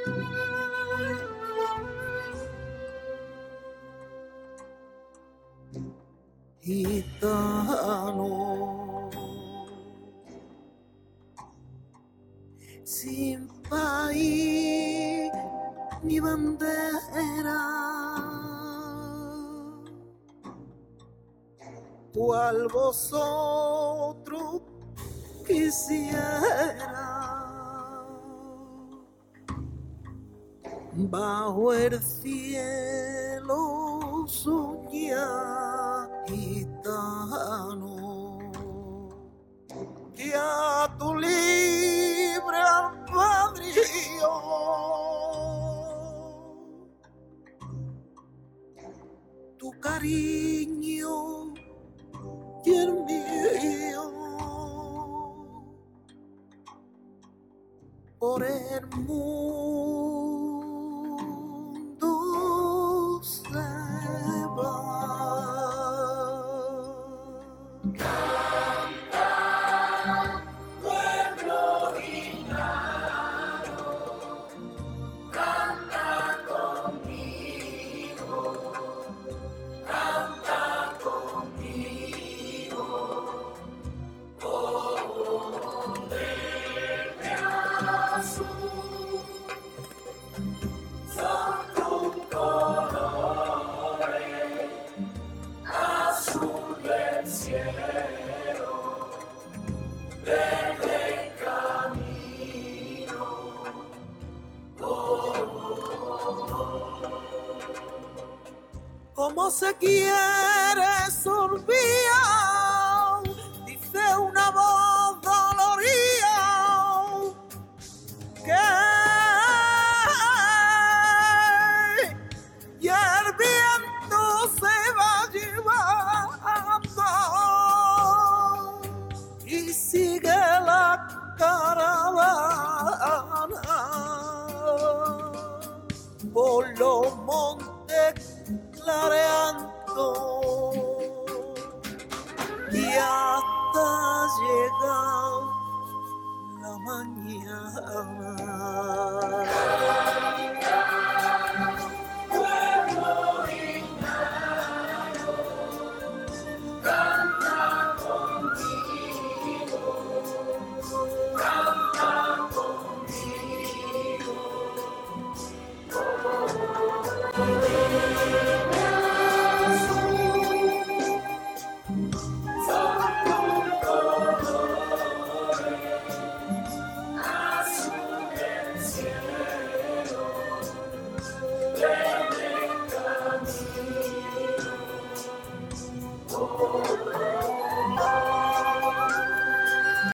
Gitano, sin país ni bandera, cual vosotros quisiera, bajo el cielo soñar, gitano, que a tu libre albedrío tu cariño y el mío por el mundo se va. Como se quiere olvidar, dice una voz dolorida, que y el viento se va llevando y sigue la caravana por los montes clareando y hasta llegar la mañana. Pueblo gitano, canta conmigo, canta conmigo. Oh